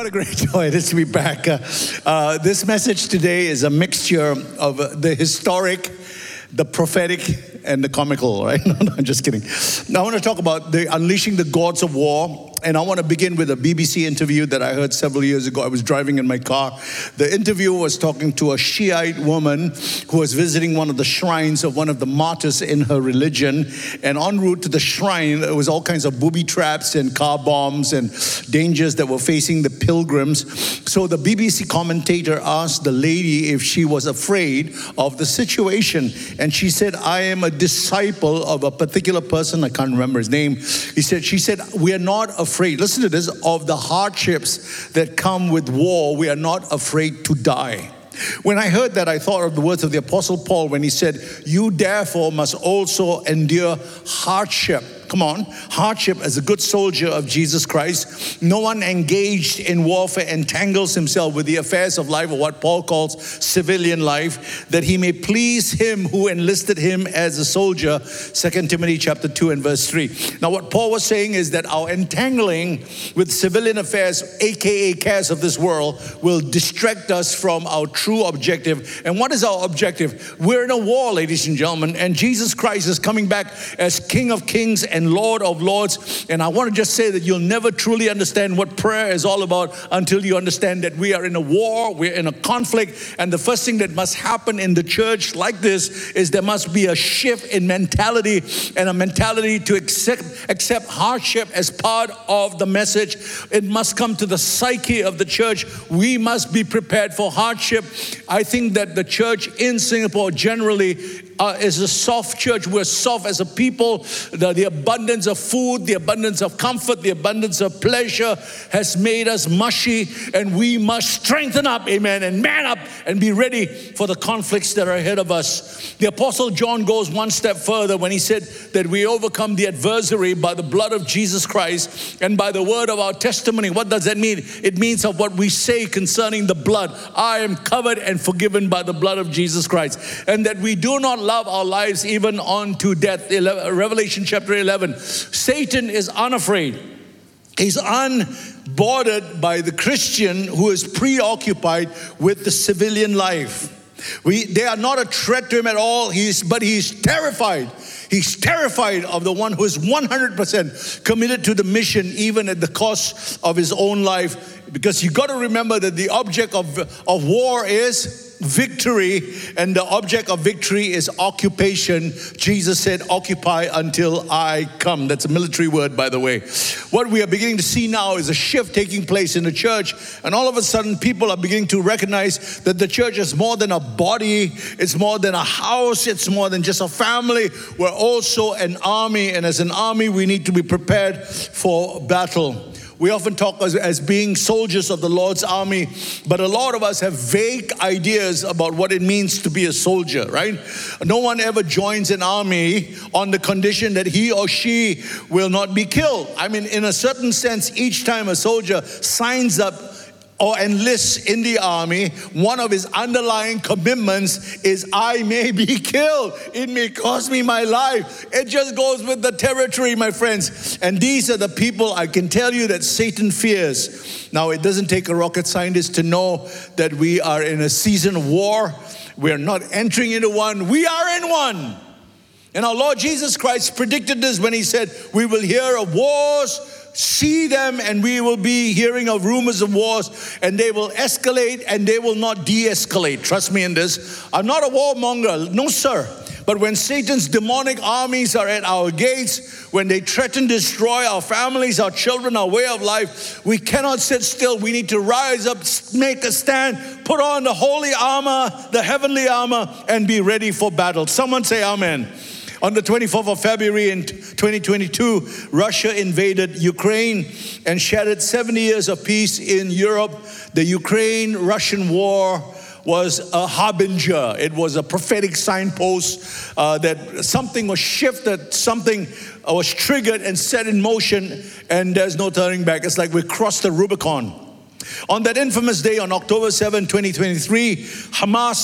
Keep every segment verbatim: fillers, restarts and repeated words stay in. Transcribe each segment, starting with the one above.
What a great joy it is to be back. Uh, uh, this message today is a mixture of uh, the historic, the prophetic, and the comical, right? No, no, I'm just kidding. Now I want to talk about the unleashing the gods of war. And I want to begin with a B B C interview that I heard several years ago. I was driving in my car. The interviewer was talking to a Shiite woman who was visiting one of the shrines of one of the martyrs in her religion. And en route to the shrine, there was all kinds of booby traps and car bombs and dangers that were facing the pilgrims. So the B B C commentator asked the lady if she was afraid of the situation. And she said, I am a disciple of a particular person. I can't remember his name. He said, she said, we are not afraid. Listen to this, of the hardships that come with war. We are not afraid to die. When I heard that, I thought of the words of the Apostle Paul when he said, you therefore must also endure hardship. Come on, hardship as a good soldier of Jesus Christ. No one engaged in warfare entangles himself with the affairs of life, or what Paul calls civilian life, that he may please him who enlisted him as a soldier. Second Timothy chapter two and verse three. Now what Paul was saying is that our entangling with civilian affairs, aka cares of this world, will distract us from our true objective. And what is our objective? We're in a war, ladies and gentlemen, and Jesus Christ is coming back as King of Kings and Lord of Lords. And I want to just say that you'll never truly understand what prayer is all about until you understand that we are in a war, we're in a conflict, and the first thing that must happen in the church like this is there must be a shift in mentality, and a mentality to accept, accept hardship as part of the message. It must come to the psyche of the church. We must be prepared for hardship. I think that the church in Singapore generally Uh, is a soft church. We're soft as a people. The, the abundance of food, the abundance of comfort, the abundance of pleasure has made us mushy, and we must strengthen up, amen, and man up and be ready for the conflicts that are ahead of us. The Apostle John goes one step further when he said that we overcome the adversary by the blood of Jesus Christ and by the word of our testimony. What does that mean? It means of what we say concerning the blood. I am covered and forgiven by the blood of Jesus Christ, and that we do not love our lives even unto death. Revelation chapter eleven. Satan is unafraid. He's unbothered by the Christian who is preoccupied with the civilian life. We, they are not a threat to him at all. He's, but he's terrified. He's terrified of the one who is one hundred percent committed to the mission, even at the cost of his own life. Because you got to remember that the object of, of war is victory, and the object of victory is occupation. Jesus said, occupy until I come. That's a military word, by the way. What we are beginning to see now is a shift taking place in the church, and all of a sudden people are beginning to recognize that the church is more than a body, it's more than a house, it's more than just a family. We're also an army, and as an army we need to be prepared for battle. We often talk as, as being soldiers of the Lord's army, but a lot of us have vague ideas about what it means to be a soldier, right? No one ever joins an army on the condition that he or she will not be killed. I mean, in a certain sense, each time a soldier signs up or enlists in the army, one of his underlying commitments is I may be killed. It may cost me my life. It just goes with the territory, my friends. And these are the people I can tell you that Satan fears. Now, it doesn't take a rocket scientist to know that we are in a season of war. We are not entering into one. We are in one. And our Lord Jesus Christ predicted this when he said, we will hear of wars, see them, and we will be hearing of rumors of wars, and they will escalate and they will not de-escalate. Trust me in this. I'm not a warmonger, no sir. But when Satan's demonic armies are at our gates, when they threaten to destroy our families, our children, our way of life, we cannot sit still. We need to rise up, make a stand, put on the holy armor, the heavenly armor, and be ready for battle. Someone say amen. On the twenty-fourth of February in twenty twenty-two, Russia invaded Ukraine and shattered seventy years of peace in Europe. The Ukraine-Russian war was a harbinger. It was a prophetic signpost uh, that something was shifted, something was triggered and set in motion, and there's no turning back. It's like we crossed the Rubicon. On that infamous day, on October seventh, twenty twenty-three, Hamas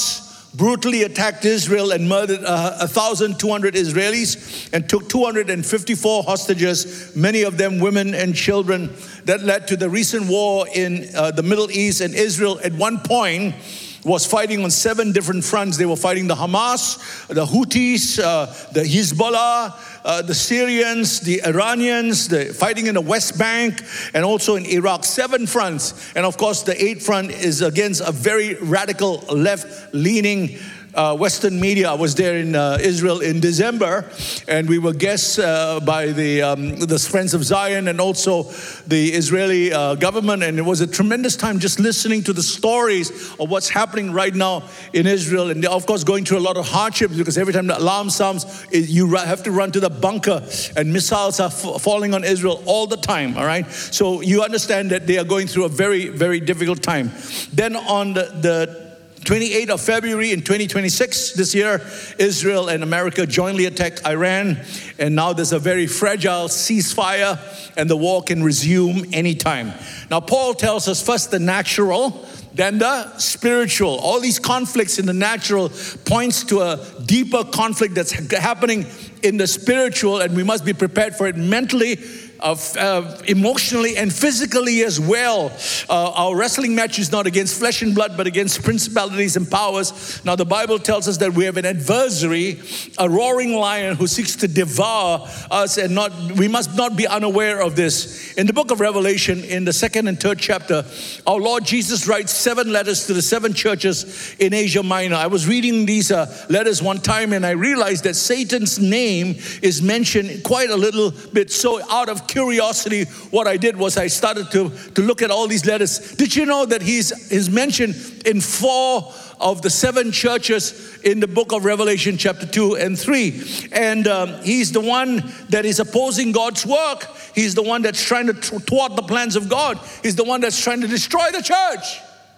brutally attacked Israel and murdered uh, one thousand two hundred Israelis and took two hundred fifty-four hostages, many of them women and children. That led to the recent war in uh, the Middle East. And Israel at one point was fighting on seven different fronts. They were fighting the Hamas, the Houthis, uh, the Hezbollah, uh, the Syrians, the Iranians, the fighting in the West Bank, and also in Iraq. Seven fronts. And of course, the eighth front is against a very radical left-leaning Uh, Western media. I was there in uh, Israel in December, and we were guests uh, by the um, the Friends of Zion and also the Israeli uh, government, and it was a tremendous time just listening to the stories of what's happening right now in Israel, and of course going through a lot of hardships because every time the alarm sounds, you have to run to the bunker, and missiles are f- falling on Israel all the time. All right, so you understand that they are going through a very, very difficult time. Then on the, the twenty-eighth of February in twenty twenty-six, this year, Israel and America jointly attacked Iran, and now there's a very fragile ceasefire, and the war can resume anytime. Now, Paul tells us first the natural, then the spiritual. All these conflicts in the natural points to a deeper conflict that's happening in the spiritual, and we must be prepared for it mentally, Uh, uh, emotionally and physically as well. Uh, our wrestling match is not against flesh and blood, but against principalities and powers. Now the Bible tells us that we have an adversary, a roaring lion who seeks to devour us, and not we must not be unaware of this. In the book of Revelation, in the second and third chapter, our Lord Jesus writes seven letters to the seven churches in Asia Minor. I was reading these uh, letters one time, and I realized that Satan's name is mentioned quite a little bit. So out of curiosity, what I did was I started to, to look at all these letters. Did you know that he's, he's mentioned in four of the seven churches in the book of Revelation chapter two and three? And um, he's the one that is opposing God's work. He's the one that's trying to thwart the plans of God. He's the one that's trying to destroy the church.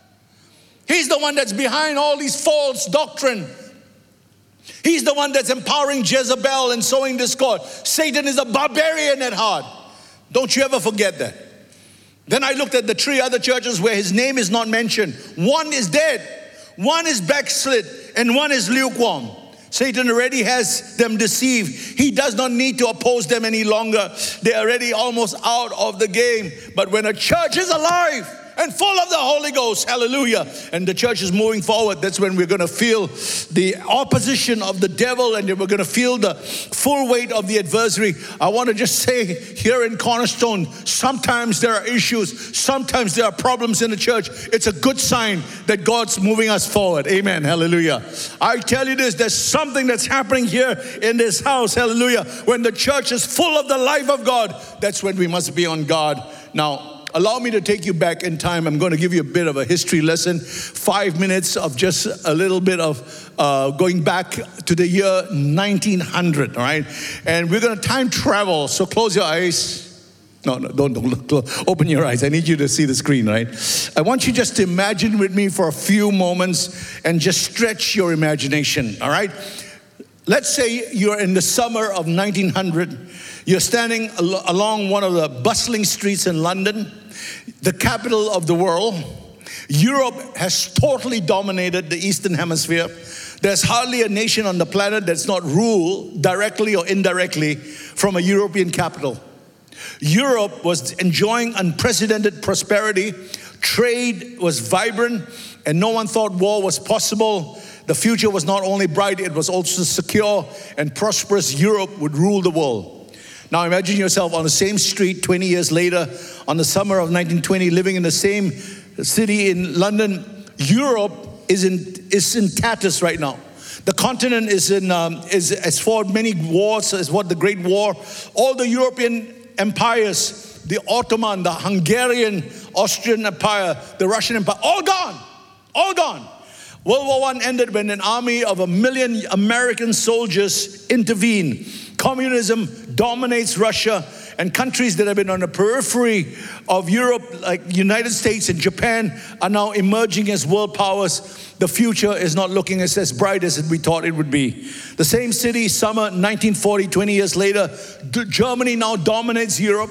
He's the one that's behind all these false doctrine. He's the one that's empowering Jezebel and sowing discord. Satan is a barbarian at heart. Don't you ever forget that. Then I looked at the three other churches where his name is not mentioned. One is dead, one is backslid, and one is lukewarm. Satan already has them deceived. He does not need to oppose them any longer. They're already almost out of the game. But when a church is alive and full of the Holy Ghost, hallelujah, and the church is moving forward, that's when we're going to feel the opposition of the devil, and we're going to feel the full weight of the adversary. I want to just say here in Cornerstone, sometimes there are issues, sometimes there are problems in the church. It's a good sign that God's moving us forward. Amen, hallelujah. I tell you this, there's something that's happening here in this house, hallelujah. When the church is full of the life of God, that's when we must be on guard. Now, allow me to take you back in time. I'm going to give you a bit of a history lesson. Five minutes of just a little bit of uh, going back to the year nineteen hundred, all right? And we're going to time travel, so close your eyes. No, no, don't, don't look. Open your eyes. I need you to see the screen, right? I want you just to imagine with me for a few moments and just stretch your imagination, all right? Let's say you're in the summer of nineteen hundred. You're standing al- along one of the bustling streets in London, the capital of the world. Europe has totally dominated the Eastern Hemisphere. There's hardly a nation on the planet that's not ruled directly or indirectly from a European capital. Europe was enjoying unprecedented prosperity. Trade was vibrant, and no one thought war was possible. The future was not only bright, it was also secure, and prosperous Europe would rule the world. Now imagine yourself on the same street twenty years later, on the summer of nineteen twenty, living in the same city in London. Europe is in is in tatters right now. The continent is in um, is has fought many wars, as what the Great War. All the European empires, the Ottoman, the Hungarian, Austrian Empire, the Russian Empire, all gone, all gone. World War One ended when an army of a million American soldiers intervened. Communism dominates Russia, and countries that have been on the periphery of Europe, like United States and Japan, are now emerging as world powers. The future is not looking as, as bright as we thought it would be. The same city, summer nineteen forty, twenty years later, Germany now dominates Europe.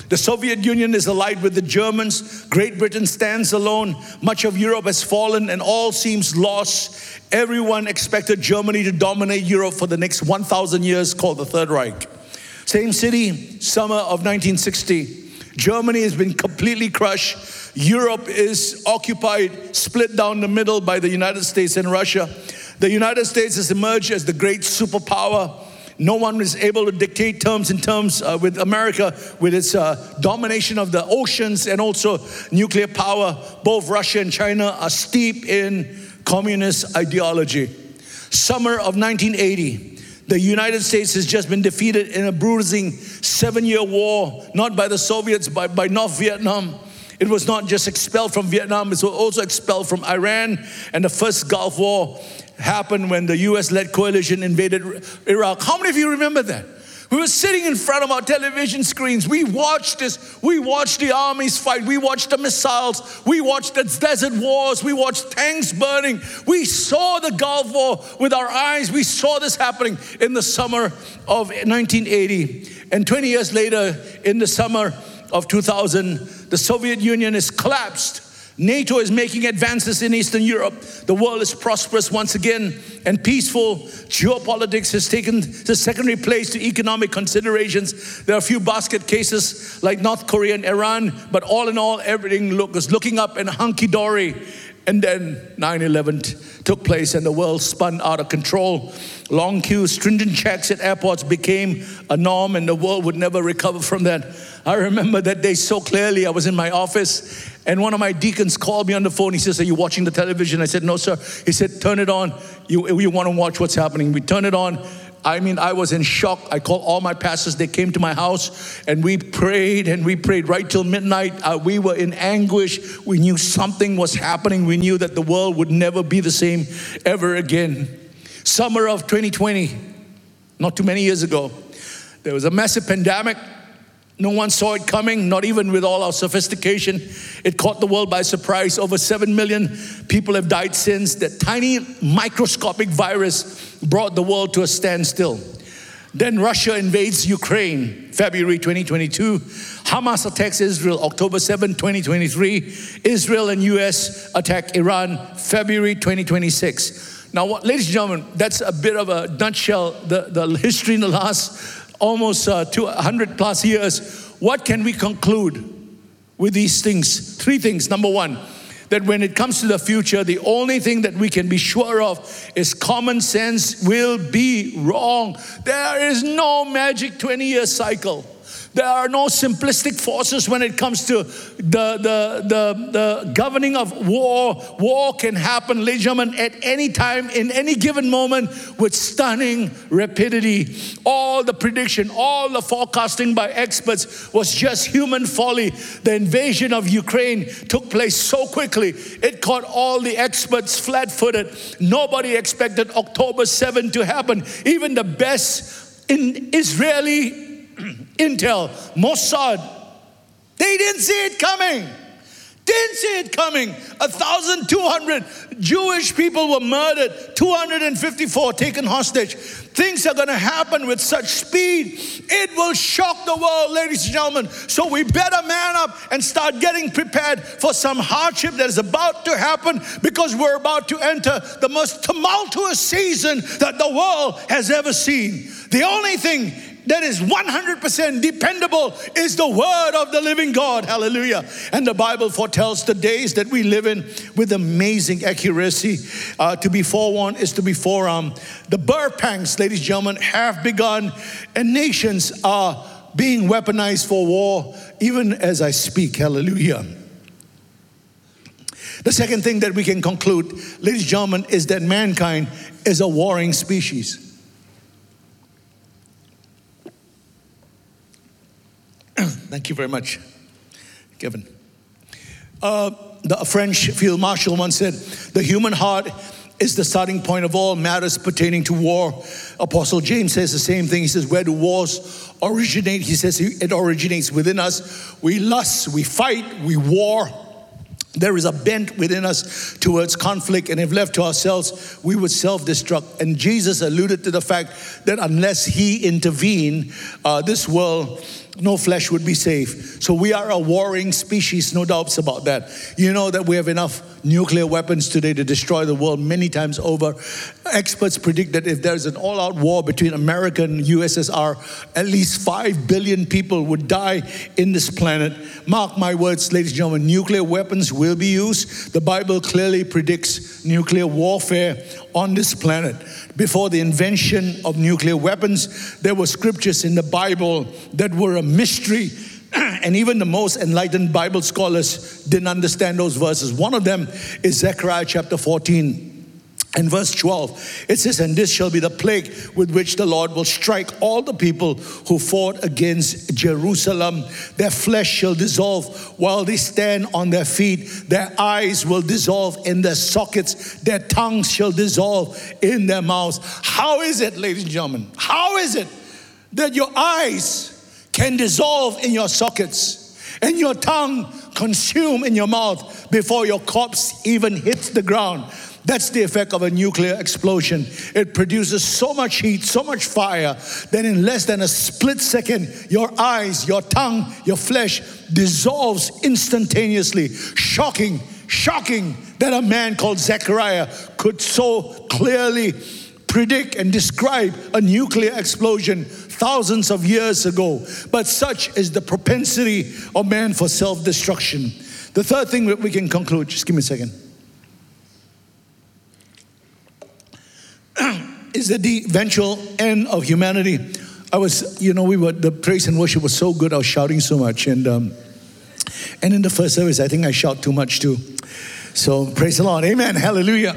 The Soviet Union is allied with the Germans. Great Britain stands alone. Much of Europe has fallen and all seems lost. Everyone expected Germany to dominate Europe for the next one thousand years, called the Third Reich. Same city, summer of nineteen sixty. Germany has been completely crushed. Europe is occupied, split down the middle by the United States and Russia. The United States has emerged as the great superpower. No one is able to dictate terms in terms uh, with America, with its uh, domination of the oceans and also nuclear power. Both Russia and China are steep in communist ideology. Summer of nineteen eighty. The United States has just been defeated in a bruising seven-year war, not by the Soviets, but by North Vietnam. It was not just expelled from Vietnam, it was also expelled from Iran. And the first Gulf War happened when the U S-led coalition invaded Iraq. How many of you remember that? We were sitting in front of our television screens. We watched this. We watched the armies fight. We watched the missiles. We watched the desert wars. We watched tanks burning. We saw the Gulf War with our eyes. We saw this happening in the summer of nineteen eighty. And twenty years later, in the summer of two thousand, the Soviet Union is collapsed. NATO is making advances in Eastern Europe. The world is prosperous once again and peaceful. Geopolitics has taken the secondary place to economic considerations. There are a few basket cases like North Korea and Iran, but all in all, everything look, is looking up and hunky-dory. And then nine eleven took place and the world spun out of control. Long queues, stringent checks at airports became a norm and the world would never recover from that. I remember that day so clearly. I was in my office and one of my deacons called me on the phone. He says, "Are you watching the television?" I said, "No, sir." He said, "Turn it on. You, you want to watch what's happening." We turned it on. I mean, I was in shock. I called all my pastors. They came to my house and we prayed and we prayed right till midnight. Uh, we were in anguish. We knew something was happening. We knew that the world would never be the same ever again. Summer of twenty twenty, not too many years ago, there was a massive pandemic. No one saw it coming, not even with all our sophistication. It caught the world by surprise. Over seven million people have died since. That tiny microscopic virus brought the world to a standstill. Then Russia invades Ukraine, February twenty twenty-two. Hamas attacks Israel, October seventh, twenty twenty-three. Israel and U S attack Iran, February twenty twenty-six. Now, what, ladies and gentlemen, that's a bit of a nutshell, the, the history in the last almost uh, two hundred plus years. What can we conclude with these things? Three things. Number one, that when it comes to the future, the only thing that we can be sure of is common sense will be wrong. There is no magic twenty-year cycle. There are no simplistic forces when it comes to the, the, the, the governing of war. War can happen, ladies and gentlemen, at any time, in any given moment, with stunning rapidity. All the prediction, all the forecasting by experts was just human folly. The invasion of Ukraine took place so quickly. It caught all the experts flat-footed. Nobody expected October seventh to happen. Even the best in Israeli intel, Mossad, they didn't see it coming. Didn't see it coming. one thousand two hundred Jewish people were murdered. two hundred fifty-four taken hostage. Things are going to happen with such speed. It will shock the world, ladies and gentlemen. So we better man up and start getting prepared for some hardship that is about to happen, because we're about to enter the most tumultuous season that the world has ever seen. The only thing that is one hundred percent dependable is the word of the living God. Hallelujah. And the Bible foretells the days that we live in with amazing accuracy. Uh, to be forewarned is to be forearmed. The birth pangs, ladies and gentlemen, have begun, and nations are being weaponized for war, even as I speak. Hallelujah. The second thing that we can conclude, ladies and gentlemen, is that mankind is a warring species. Thank you very much, Kevin. Uh, the French field marshal once said, "The human heart is the starting point of all matters pertaining to war." Apostle James says the same thing. He says, "Where do wars originate?" He says it originates within us. We lust, we fight, we war. There is a bent within us towards conflict, and if left to ourselves, we would self-destruct. And Jesus alluded to the fact that unless he intervened, uh, this world no flesh would be safe. So we are a warring species, no doubts about that. You know that we have enough nuclear weapons today to destroy the world many times over. Experts predict that if there's an all-out war between America and U S S R, at least five billion people would die in this planet. Mark my words, ladies and gentlemen, nuclear weapons will be used. The Bible clearly predicts nuclear warfare on this planet. Before the invention of nuclear weapons, there were scriptures in the Bible that were a mystery, and even the most enlightened Bible scholars didn't understand those verses. One of them is Zechariah chapter fourteen. In verse twelve, it says, "And this shall be the plague with which the Lord will strike all the people who fought against Jerusalem. Their flesh shall dissolve while they stand on their feet. Their eyes will dissolve in their sockets. Their tongues shall dissolve in their mouths." How is it, ladies and gentlemen? How is it that your eyes can dissolve in your sockets and your tongue consume in your mouth before your corpse even hits the ground? That's the effect of a nuclear explosion. It produces so much heat, so much fire, that in less than a split second, your eyes, your tongue, your flesh dissolves instantaneously. Shocking, shocking that a man called Zechariah could so clearly predict and describe a nuclear explosion thousands of years ago. But such is the propensity of man for self-destruction. The third thing that we can conclude, just give me a second, is that the eventual end of humanity. I was, you know, we were, the praise and worship was so good, I was shouting so much. And um, and in the first service, I think I shout too much too. So praise the Lord. Amen. Hallelujah.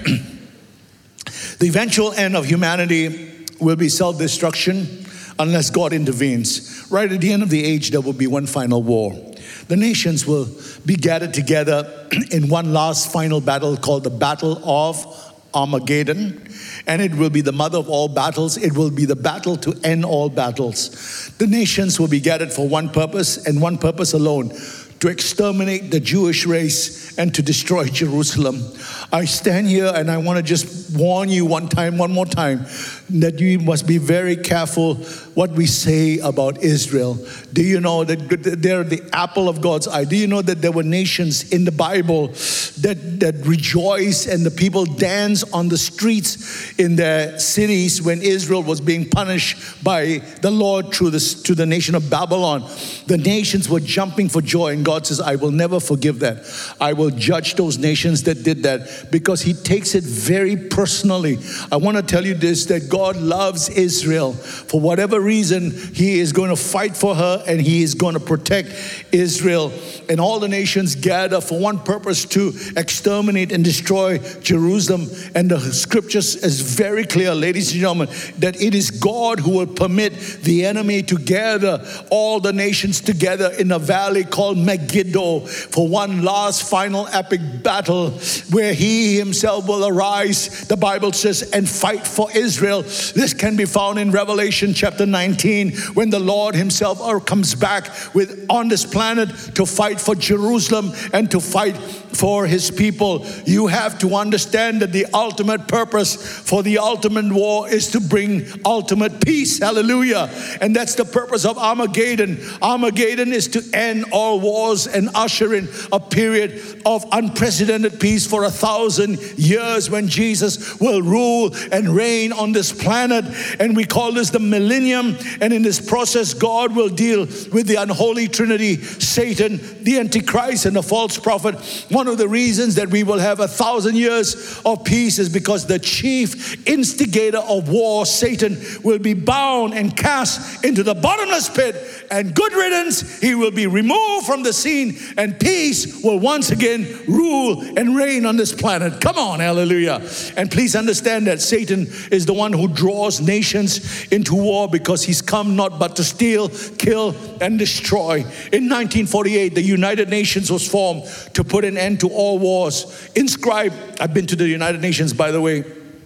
The eventual end of humanity will be self-destruction unless God intervenes. Right at the end of the age, there will be one final war. The nations will be gathered together in one last final battle called the Battle of Armageddon, and it will be the mother of all battles. It will be the battle to end all battles. The nations will be gathered for one purpose and one purpose alone: to exterminate the Jewish race and to destroy Jerusalem. I stand here and I want to just warn you one time, one more time, that you must be very careful what we say about Israel. Do you know that they're the apple of God's eye? Do you know that there were nations in the Bible that, that rejoiced and the people danced on the streets in their cities when Israel was being punished by the Lord through this, to the nation of Babylon? The nations were jumping for joy, and God says, I will never forgive that. I will judge those nations that did that, because He takes it very personally. I want to tell you this, that God loves Israel. For whatever reason, He is going to fight for her, and He is going to protect Israel. And all the nations gather for one purpose: to exterminate and destroy Jerusalem. And the scriptures is very clear, ladies and gentlemen, that it is God who will permit the enemy to gather all the nations together in a valley called Megiddo for one last final epic battle where He Himself will arise, the Bible says, and fight for Israel. This can be found in Revelation chapter nineteen, when the Lord Himself comes back with on this planet to fight for Jerusalem and to fight for His people. You have to understand that the ultimate purpose for the ultimate war is to bring ultimate peace. Hallelujah. And that's the purpose of Armageddon. Armageddon is to end all wars and usher in a period of unprecedented peace for a thousand years when Jesus will rule and reign on this planet. And we call this the millennium. And in this process, God will deal with the unholy trinity, Satan, the Antichrist, and the false prophet. One of the reasons that we will have a thousand years of peace is because the chief instigator of war, Satan, will be bound and cast into the bottomless pit, and good riddance, he will be removed from the scene, and peace will once again rule and reign on this planet. Come on, hallelujah. And please understand that Satan is the one who draws nations into war, because he's come not but to steal, kill, and destroy. In nineteen forty-eight, the United Nations was formed to put an end to all wars. Inscribed, I've been to the United Nations, by the way.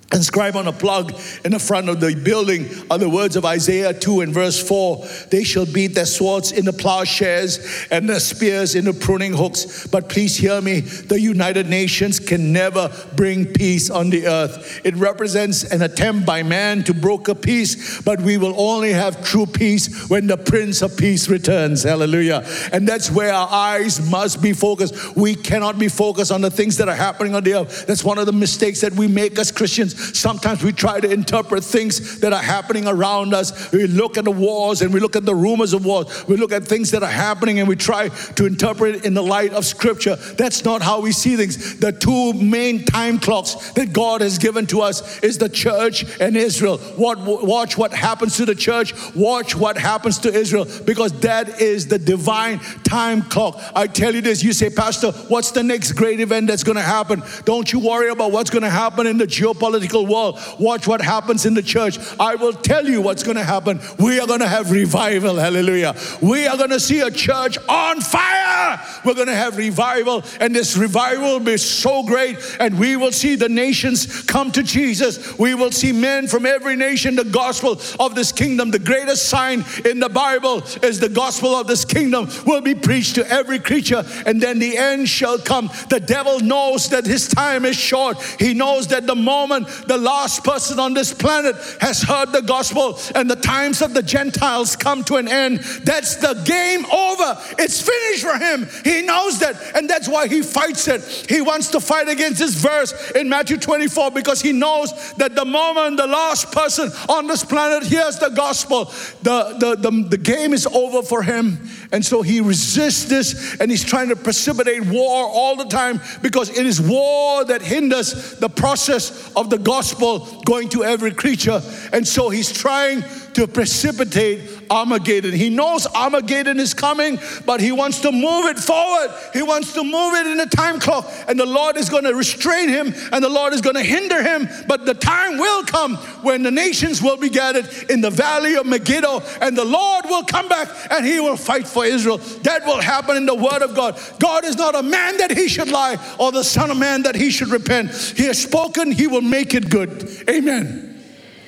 Inscribed on a plug in the front of the building are the words of Isaiah two and verse four. They shall beat their swords into plowshares and their spears into pruning hooks. But please hear me, the United Nations can never bring peace on the earth. It represents an attempt by man to broker peace, but we will only have true peace when the Prince of Peace returns. Hallelujah. And that's where our eyes must be focused. We cannot be focused on the things that are happening on the earth. That's one of the mistakes that we make as Christians. Sometimes we try to interpret things that are happening around us. We look at the wars and we look at the rumors of wars. We look at things that are happening and we try to interpret it in the light of Scripture. That's not how we see things. The two main time clocks that God has given to us is the church and Israel. What, watch what happens to the church. Watch what happens to Israel, because that is the divine time clock. I tell you this, you say, Pastor, what's the next great event that's going to happen? Don't you worry about what's going to happen in the geopolitical world. Watch what happens in the church. I will tell you what's going to happen. We are going to have revival. Hallelujah. We are going to see a church on fire. We're going to have revival, and this revival will be so great, and we will see the nations come to Jesus. We will see men from every nation. The gospel of this kingdom, the greatest sign in the Bible is the gospel of this kingdom will be preached to every creature, and then the end shall come. The devil knows that his time is short. He knows that the moment the last person on this planet has heard the gospel and the times of the Gentiles come to an end, that's the game over. It's finished for him. He knows that, and that's why he fights it. He wants to fight against this verse in Matthew twenty-four, because he knows that the moment the last person on this planet hears the gospel, the, the, the, the game is over for him. And so he resists this, and he's trying to precipitate war all the time, because it is war that hinders the process of the gospel going to every creature. And so he's trying to precipitate Armageddon. He knows Armageddon is coming, but he wants to move it forward. He wants to move it in the time clock, and the Lord is going to restrain him, and the Lord is going to hinder him. But the time will come when the nations will be gathered in the valley of Megiddo, and the Lord will come back and he will fight for Israel. That will happen in the word of God. God is not a man that he should lie, or the son of man that he should repent. He has spoken, he will make it good. Amen.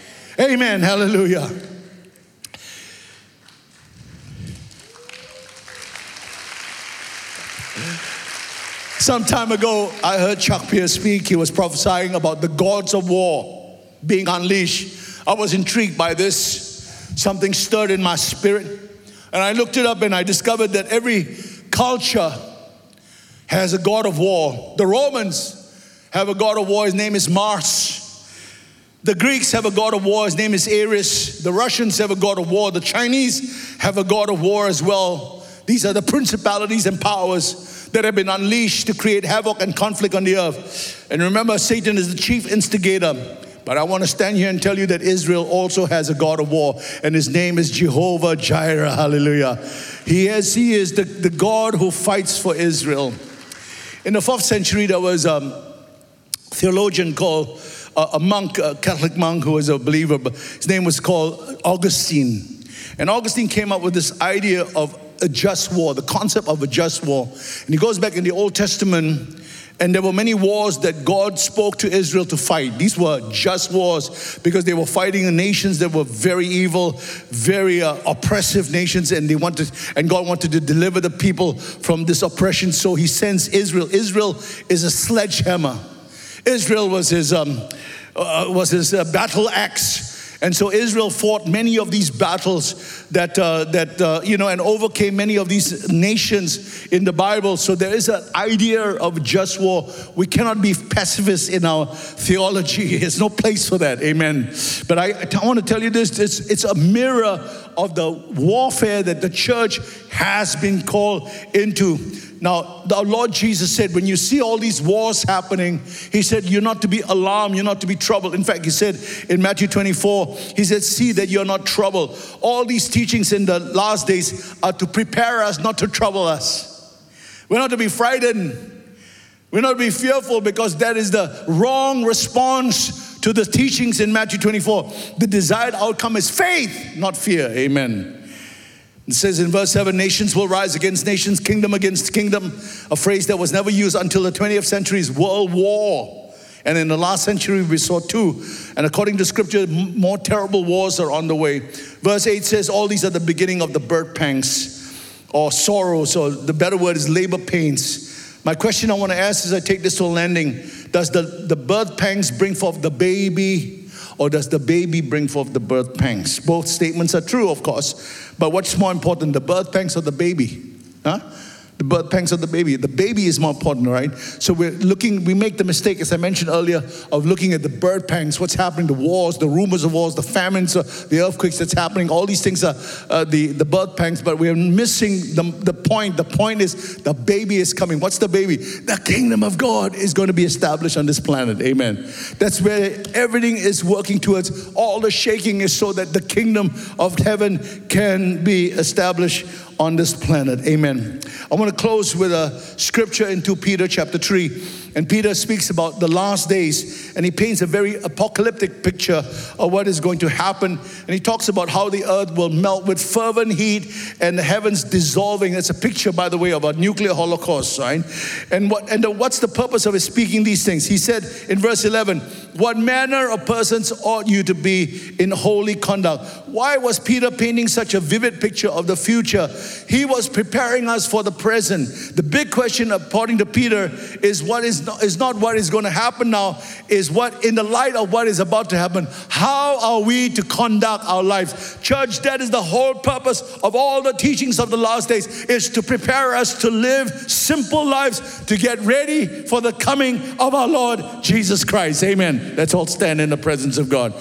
Amen. Hallelujah. Some time ago, I heard Chuck Pierce speak. He was prophesying about the gods of war being unleashed. I was intrigued by this. Something stirred in my spirit. And I looked it up, and I discovered that every culture has a god of war. The Romans have a god of war. His name is Mars. The Greeks have a god of war. His name is Ares. The Russians have a god of war. The Chinese have a god of war as well. These are the principalities and powers that have been unleashed to create havoc and conflict on the earth. And remember, Satan is the chief instigator. But I want to stand here and tell you that Israel also has a God of war, and his name is Jehovah Jireh. Hallelujah. He is, he is the, the God who fights for Israel. In the fourth century, there was a theologian called, uh, a monk, a Catholic monk who was a believer. But his name was called Augustine. And Augustine came up with this idea of a just war, the concept of a just war. And he goes back in the Old Testament, and there were many wars that God spoke to Israel to fight. These were just wars because they were fighting the nations that were very evil, very uh, oppressive nations, and they wanted, and God wanted to deliver the people from this oppression. So he sends Israel. Israel is a sledgehammer. Israel was his um, uh, was his uh, battle axe. And so Israel fought many of these battles that, uh, that uh, you know, and overcame many of these nations in the Bible. So there is an idea of just war. We cannot be pacifists in our theology. There's no place for that. Amen. But I, I want to tell you this. It's, it's a mirror of the warfare that the church has been called into. Now, the Lord Jesus said, when you see all these wars happening, he said, you're not to be alarmed, you're not to be troubled. In fact, he said in Matthew twenty-four, he said, see that you're not troubled. All these teachings in the last days are to prepare us, not to trouble us. We're not to be frightened. We're not to be fearful, because that is the wrong response to the teachings in Matthew twenty-four. The desired outcome is faith, not fear. Amen. It says in verse seven, nations will rise against nations, kingdom against kingdom, a phrase that was never used until the twentieth century's world war. And in the last century, we saw two. And according to scripture, more terrible wars are on the way. Verse eight says, all these are the beginning of the birth pangs or sorrows, or the better word is labor pains. My question I want to ask as I take this to a landing, does the, the birth pangs bring forth the baby, or does the baby bring forth the birth pangs? Both statements are true, of course. But what's more important, the birth pangs or the baby? Huh? The birth pangs of the baby. The baby is more important, right? So we're looking, we make the mistake, as I mentioned earlier, of looking at the birth pangs, what's happening, the wars, the rumors of wars, the famines, uh, the earthquakes that's happening. All these things are uh, the, the birth pangs, but we're missing the, the point. The point is the baby is coming. What's the baby? The kingdom of God is going to be established on this planet. Amen. That's where everything is working towards. All the shaking is so that the kingdom of heaven can be established on this planet. Amen. I want to close with a scripture in Second Peter chapter three. And Peter speaks about the last days, and he paints a very apocalyptic picture of what is going to happen. And he talks about how the earth will melt with fervent heat and the heavens dissolving. It's a picture, by the way, of a nuclear holocaust, right? And what and the, what's the purpose of his speaking these things? He said in verse eleven, what manner of persons ought you to be in holy conduct? Why was Peter painting such a vivid picture of the future? He was preparing us for the present. The big question, according to Peter, is what is not, is not what is going to happen now, is what, in the light of what is about to happen, how are we to conduct our lives? Church, that is the whole purpose of all the teachings of the last days, is to prepare us to live simple lives, to get ready for the coming of our Lord Jesus Christ. Amen. Let's all stand in the presence of God.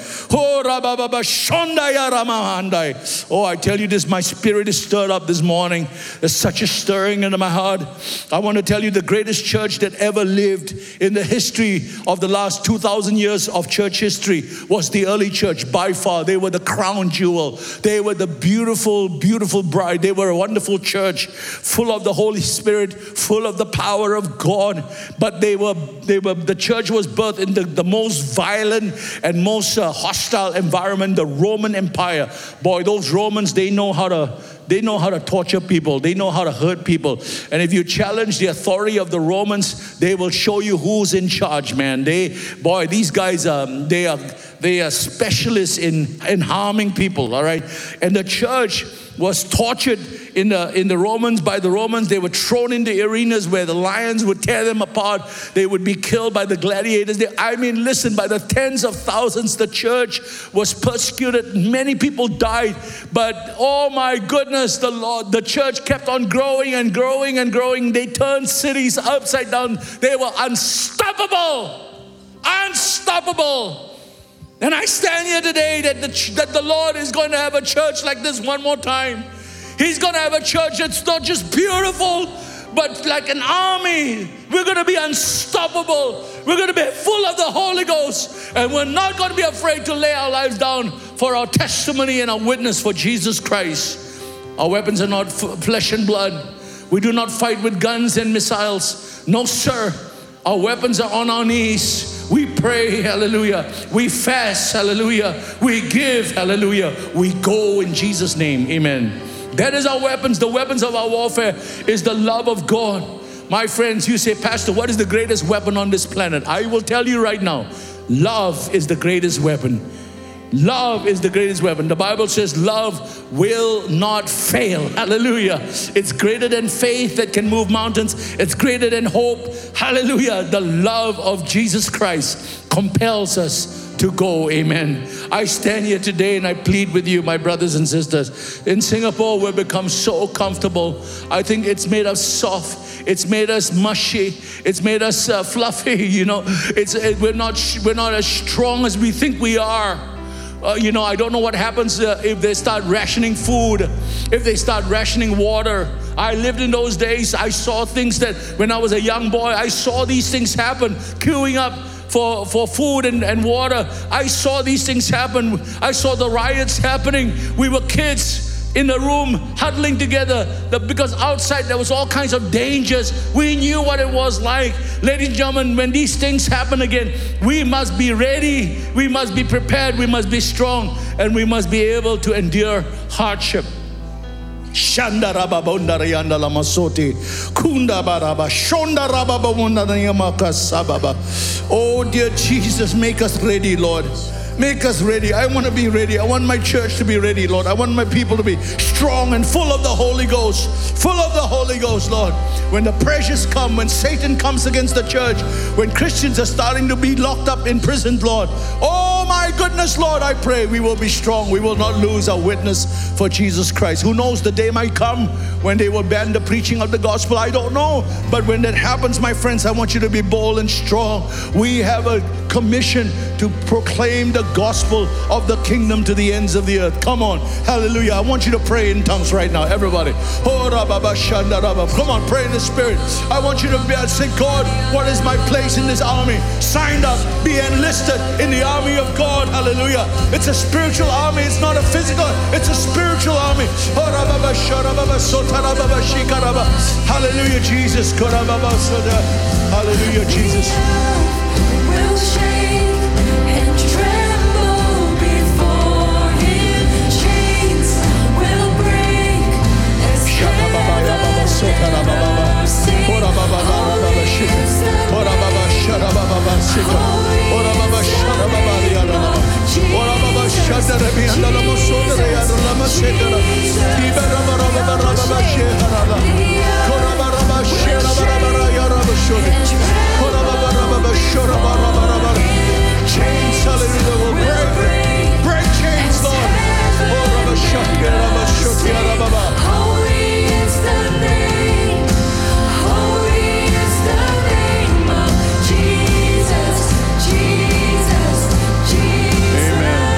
Oh, I tell you this, my spirit is stirred up this morning. There's such a stirring into my heart. I want to tell you the greatest church that ever lived in the history of the last two thousand years of church history was the early church. By far, they were the crown jewel. They were the beautiful, beautiful bride. They were a wonderful church, full of the Holy Spirit, full of the power of God. But they were, they were. The church was birthed in the, the most violent and most uh, hostile environment, the Roman Empire. Boy, those Romans, they know how to They know how to torture people. They know how to hurt people. And if you challenge the authority of the Romans, they will show you who's in charge, man. They, boy, these guys, um, they are they are specialists in, in harming people, all right? And the church was tortured in the in the Romans by the Romans. They were thrown into arenas where the lions would tear them apart. They would be killed by the gladiators. They, I mean, listen, by the tens of thousands, the church was persecuted. Many people died. But oh my goodness, the Lord, the church kept on growing and growing and growing. They turned cities upside down. They were unstoppable. Unstoppable. And I stand here today that the, that the Lord is going to have a church like this one more time. He's going to have a church that's not just beautiful, but like an army. We're going to be unstoppable. We're going to be full of the Holy Ghost. And we're not going to be afraid to lay our lives down for our testimony and our witness for Jesus Christ. Our weapons are not f- flesh and blood. We do not fight with guns and missiles. No, sir. Our weapons are on our knees. We pray, hallelujah. We fast, hallelujah. We give, hallelujah. We go in Jesus' name, amen. That is our weapons. The weapons of our warfare is the love of God. My friends, you say, Pastor, what is the greatest weapon on this planet? I will tell you right now, love is the greatest weapon. Love is the greatest weapon. The Bible says love will not fail. Hallelujah. It's greater than faith that can move mountains. It's greater than hope. Hallelujah. The love of Jesus Christ compels us to go. Amen. I stand here today and I plead with you, my brothers and sisters. In Singapore, we've become so comfortable. I think it's made us soft. It's made us mushy. It's made us uh, fluffy. You know, it's it, we're not we're not as strong as we think we are. Uh, you know, I don't know what happens uh, if they start rationing food, if they start rationing water. I lived in those days. I saw things that when I was a young boy, I saw these things happen, queuing up for, for food and, and water. I saw these things happen. I saw the riots happening. We were kids in the room huddling together because outside there was all kinds of dangers. We knew what it was like. Ladies and gentlemen, when these things happen again, we must be ready. We must be prepared. We must be strong. And we must be able to endure hardship. Shanda rababa undarayanda lamasoti. Kunda baraba. Shonda rababa undarayamaka sababa. Oh dear Jesus, make us ready, Lord. Make us ready. I want to be ready. I want my church to be ready, Lord. I want my people to be strong and full of the Holy Ghost. Full of the Holy Ghost, Lord. When the pressures come, when Satan comes against the church, when Christians are starting to be locked up in prison, Lord. Oh my goodness, Lord, I pray we will be strong. We will not lose our witness for Jesus Christ. Who knows, the day might come when they will ban the preaching of the gospel. I don't know. But when that happens, my friends, I want you to be bold and strong. We have a commission to proclaim the gospel of the kingdom to the ends of the earth. Come on. Hallelujah. I want you to pray in tongues right now. Everybody. Come on, pray in the Spirit. I want you to be, say, God, what is my place in this army? Signed up, be enlisted in the army of God. Hallelujah. It's a spiritual army. It's not a physical. It's a spiritual army. Hallelujah, Jesus. Hallelujah, Jesus. Will shake and tremble before Him. Chains will break as heaven sings. Holy is the name. Holy Chains, hallelujah, will break. Break chains, Lord. Holy is the name. Holy is the name of Jesus. Jesus. Jesus.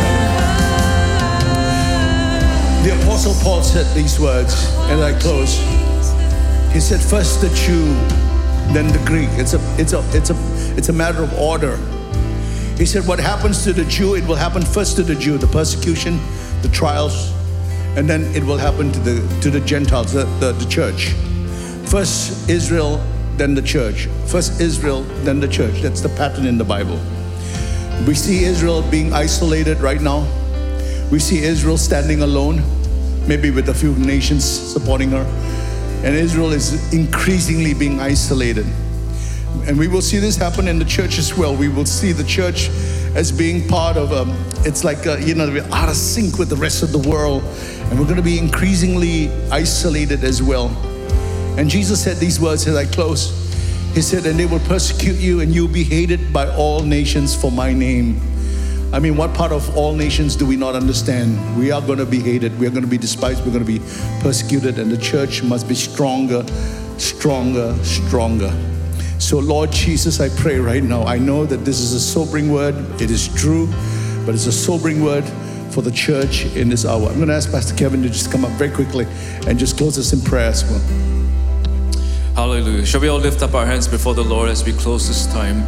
The Apostle Paul said these words, and I close. He said, first the Jew, then the Greek. It's a, it's a, it's a, it's a matter of order. He said, what happens to the Jew, it will happen first to the Jew, the persecution, the trials, and then it will happen to the to the Gentiles, the, the, the church. First Israel, then the church. First Israel, then the church. That's the pattern in the Bible. We see Israel being isolated right now. We see Israel standing alone, maybe with a few nations supporting her. And Israel is increasingly being isolated. And we will see this happen in the church as well. We will see the church as being part of, um, it's like, a, you know, we're out of sync with the rest of the world. And we're going to be increasingly isolated as well. And Jesus said these words as I close. He said, and they will persecute you and you'll be hated by all nations for my name. I mean, what part of all nations do we not understand? We are going to be hated. We are going to be despised. We're going to be persecuted. And the church must be stronger, stronger, stronger. So Lord Jesus, I pray right now. I know that this is a sobering word. It is true, but it's a sobering word for the church in this hour. I'm going to ask Pastor Kevin to just come up very quickly and just close us in prayer as well. Hallelujah. Shall we all lift up our hands before the Lord as we close this time?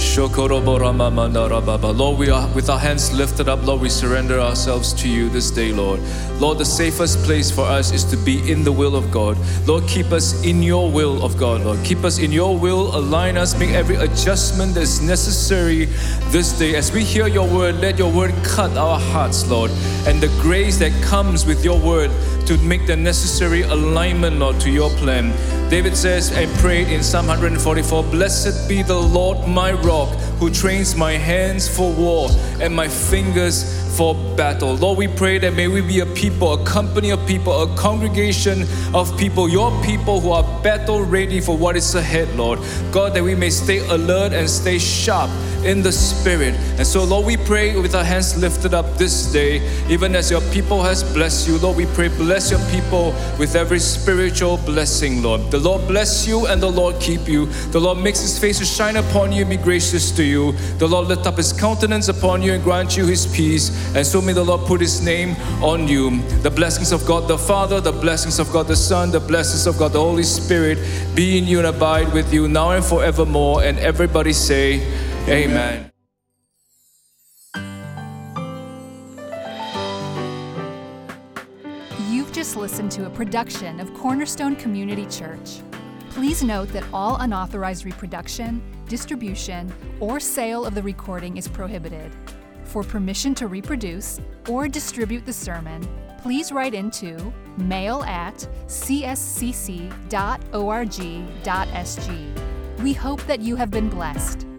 Lord, we are with our hands lifted up, Lord, we surrender ourselves to you this day, Lord. Lord, the safest place for us is to be in the will of God. Lord, keep us in your will of God, Lord. Keep us in your will, align us, make every adjustment that's necessary this day. As we hear your word, let your word cut our hearts, Lord. And the grace that comes with your word to make the necessary alignment, Lord, to your plan. David says and prayed in Psalm one forty-four, blessed be the Lord my rock, who trains my hands for war and my fingers for battle. Lord, we pray that may we be a people, a company of people, a congregation of people, your people who are battle ready for what is ahead, Lord. God, that we may stay alert and stay sharp in the Spirit. And so, Lord, we pray with our hands lifted up this day, even as your people has blessed you. Lord, we pray, bless your people with every spiritual blessing, Lord. The Lord bless you and the Lord keep you. The Lord makes his face to shine upon you and be gracious to you. The Lord lift up his countenance upon you and grant you his peace. And so may the Lord put his name on you. The blessings of God the Father, the blessings of God the Son, the blessings of God the Holy Spirit be in you and abide with you now and forevermore. And everybody say, Amen. You've just listened to a production of Cornerstone Community Church. Please note that all unauthorized reproduction, distribution, or sale of the recording is prohibited. For permission to reproduce or distribute the sermon, please write into mail at c s c c dot org dot s g. We hope that you have been blessed.